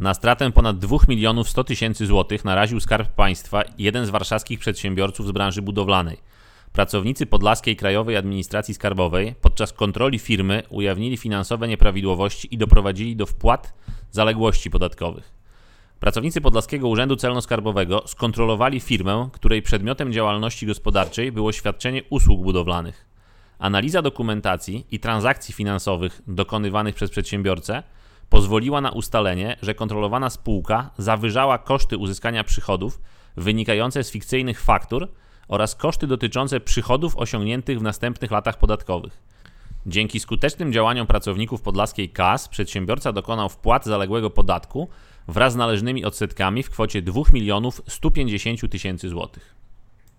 Na stratę ponad 2 100 000 złotych naraził Skarb Państwa jeden z warszawskich przedsiębiorców z branży budowlanej. Pracownicy Podlaskiej Krajowej Administracji Skarbowej podczas kontroli firmy ujawnili finansowe nieprawidłowości i doprowadzili do wpłat zaległości podatkowych. Pracownicy Podlaskiego Urzędu Celno-Skarbowego skontrolowali firmę, której przedmiotem działalności gospodarczej było świadczenie usług budowlanych. Analiza dokumentacji i transakcji finansowych dokonywanych przez przedsiębiorcę pozwoliła na ustalenie, że kontrolowana spółka zawyżała koszty uzyskania przychodów wynikające z fikcyjnych faktur oraz koszty dotyczące przychodów osiągniętych w następnych latach podatkowych. Dzięki skutecznym działaniom pracowników podlaskiej KAS przedsiębiorca dokonał wpłat zaległego podatku wraz z należnymi odsetkami w kwocie 2 150 000 złotych.